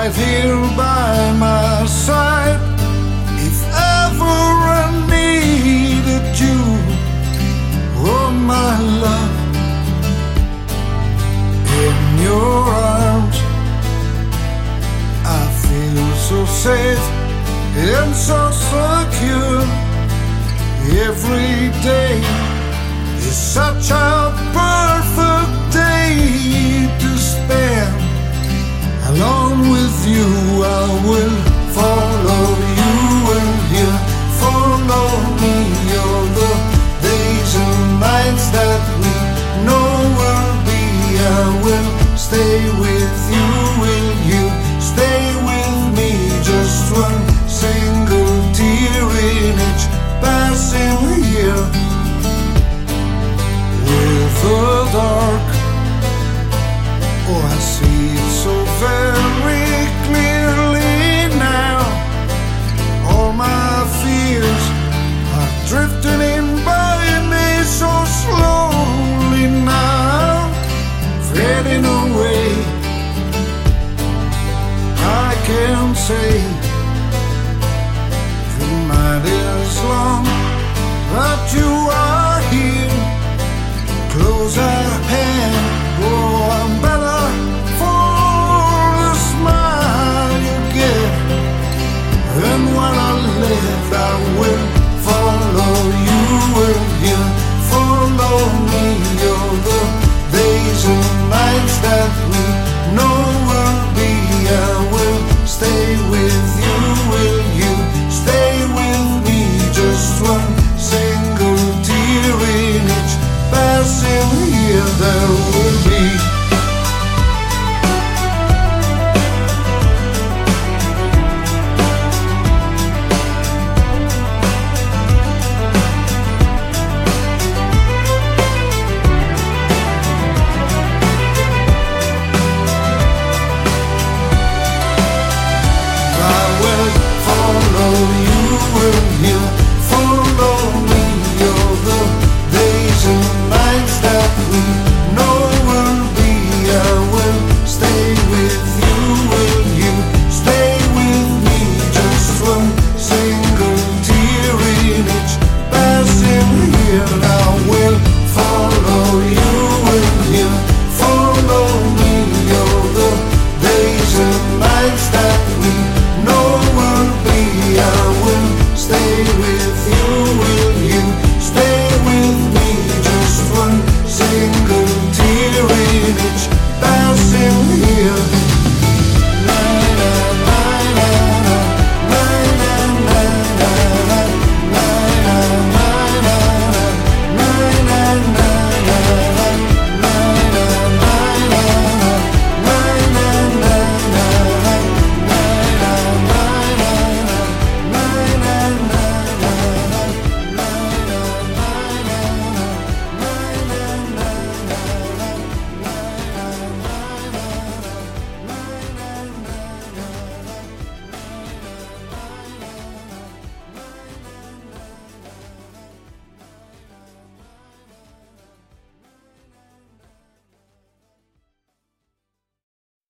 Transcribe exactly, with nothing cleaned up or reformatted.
right here by my side. If ever I needed you, oh my love, in your arms I feel so safe and so secure. Every day is such a perfect day to spend alone with you. I will follow you and you follow me. All the days and nights that we know will be. I will stay with you. Will you stay with me? Just one single tear in each passing year. With the dark, oh I see it so very